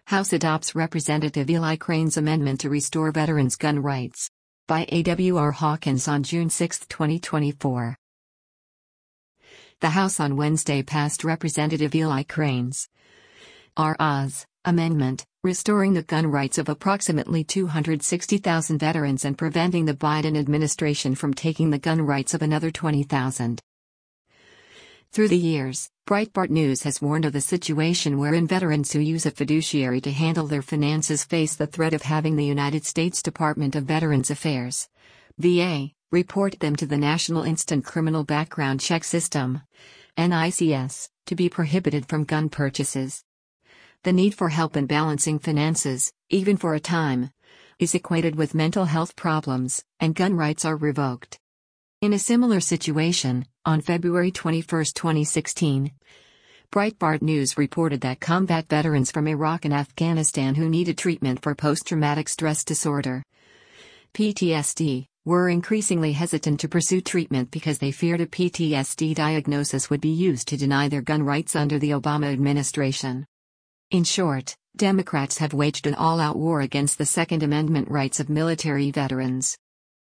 House adopts Representative Eli Crane's amendment to restore veterans' gun rights. By A.W.R. Hawkins on June 6, 2024. The House on Wednesday passed Representative Eli Crane's R.A.'s amendment, restoring the gun rights of approximately 260,000 veterans and preventing the Biden administration from taking the gun rights of another 20,000. Through the years, Breitbart News has warned of the situation wherein veterans who use a fiduciary to handle their finances face the threat of having the United States Department of Veterans Affairs, VA, report them to the National Instant Criminal Background Check System, NICS, to be prohibited from gun purchases. The need for help in balancing finances, even for a time, is equated with mental health problems, and gun rights are revoked. In a similar situation, on February 21, 2016, Breitbart News reported that combat veterans from Iraq and Afghanistan who needed treatment for post-traumatic stress disorder, PTSD, were increasingly hesitant to pursue treatment because they feared a PTSD diagnosis would be used to deny their gun rights under the Obama administration. In short, Democrats have waged an all-out war against the Second Amendment rights of military veterans.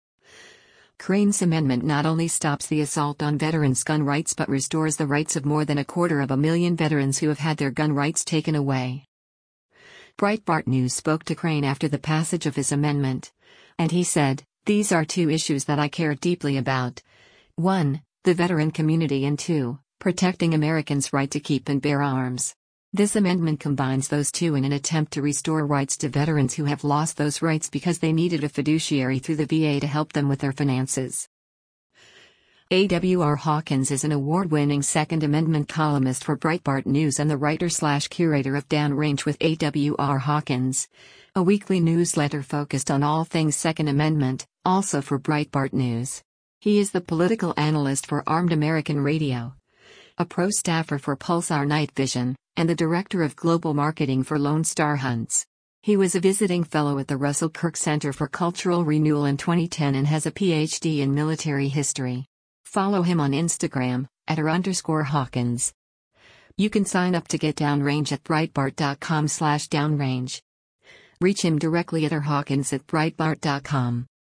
Crane's amendment not only stops the assault on veterans' gun rights but restores the rights of more than 250,000 veterans who have had their gun rights taken away. Breitbart News spoke to Crane after the passage of his amendment, and he said, "These are two issues that I care deeply about. 1. The veteran community, and 2. Protecting Americans' right to keep and bear arms. This amendment combines those two in an attempt to restore rights to veterans who have lost those rights because they needed a fiduciary through the VA to help them with their finances." A.W.R. Hawkins is an award-winning Second Amendment columnist for Breitbart News and the writer/curator of Downrange with A.W.R. Hawkins, a weekly newsletter focused on all things Second Amendment, also for Breitbart News. He is the political analyst for Armed American Radio, a pro staffer for Pulsar Night Vision, and the director of global marketing for Lone Star Hunts. He was a visiting fellow at the Russell Kirk Center for Cultural Renewal in 2010 and has a PhD in military history. Follow him on Instagram, @r_Hawkins. You can sign up to get Downrange at Breitbart.com/downrange. Reach him directly at rhawkins@breitbart.com.